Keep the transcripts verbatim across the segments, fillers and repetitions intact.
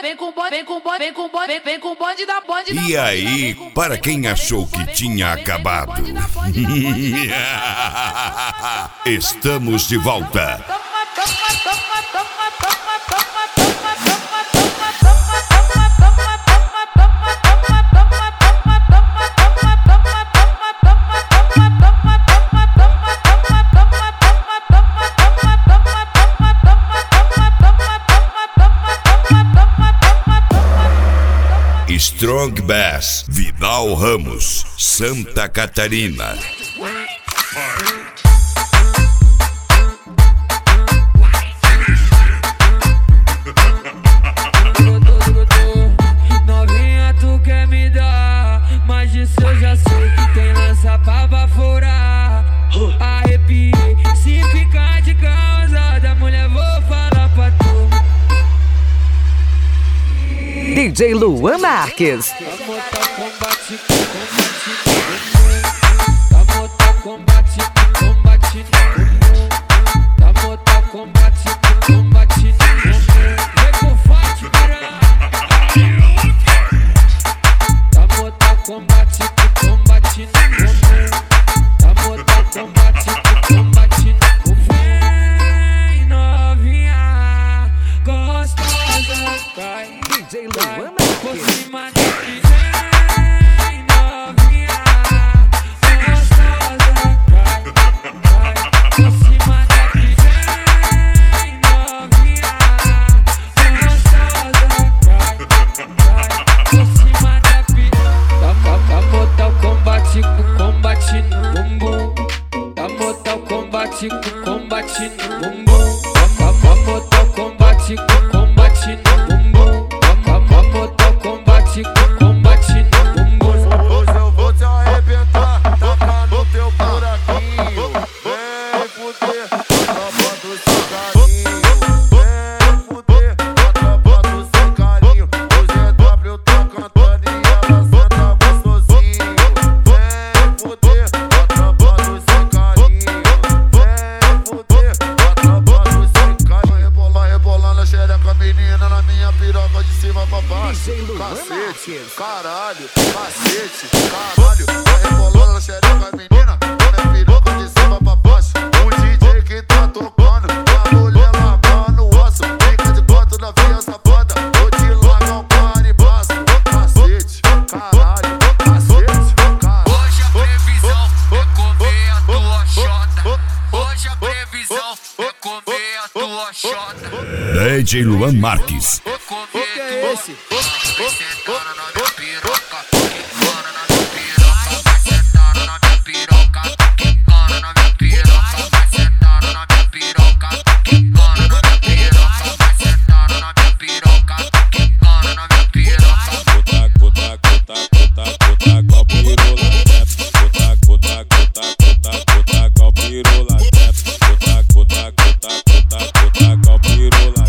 vem com bonde, vem com bonde, vem com bonde, vem com bonde da bonde da bonde. E aí, para quem achou que tinha acabado, estamos de volta. Strong Bass, Vidal Ramos, Santa Catarina. Novinha, tu quer me dar, mas disso eu já sei que tem lança pra baforar. Arrepiei, se ficar de causada, mulher, vou falar pra tu. D J Luan Marques. Combate com combate no bumbum. Vamos botar o combate com combate no bumbum. Vamos botar o combate com combate no bumbum. Hoje eu vou te arrebentar, tocar no teu buraquinho. Vem fuder, tropa do seu carinho. Vem fuder, tropa do seu carinho. O G W tá cantando e ela senta gostosinho. Vem fuder, tropa do seu carinho. Menina na minha piroca de cima pra baixo. Cacete, caralho, cacete, caralho. Vai rebolando na xereca, menina, na minha piroca de cima pra baixo. O D J que tá tocando, a mulher lavando o osso. Fica de quatro na via safada, vou te largar um caribaço. Cacete, caralho, cacete, caralho. Hoje a previsão é comer a tua xota. Hoje a previsão é comer a tua xota. D J Luan Marques. O que é esse? Vai sentando na minha piroca, quicando na minha piroca. Vai sentando na minha piroca, quicando na minha piroca. Vai sentando na minha piroca, quicando na minha piroca. Vai sentando na minha piroca, quicando na minha piroca. Cota, cota, cota, cota, cota, capirola, cota, cota, cota, cota, cota, capirola, cota, cota, cota, cota, cota, capirola.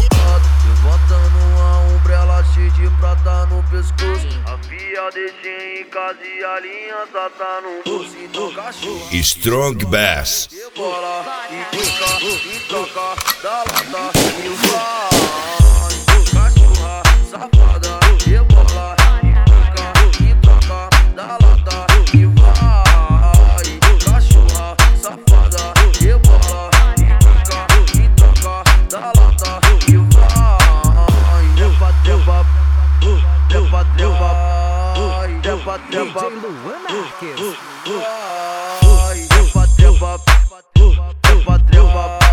Deixei em casa e a aliança tá no bolso. Então cachorro Strong Bass. bola e pica e toca da lata e vai. Cachorra safada e bola e pica e toca da lata e vai. Cachorra safada e bola e pica e toca da lata e vai. Depa, depa, depa, depa. Depa, depa, Luan Marques. depa, depa, depa, depa.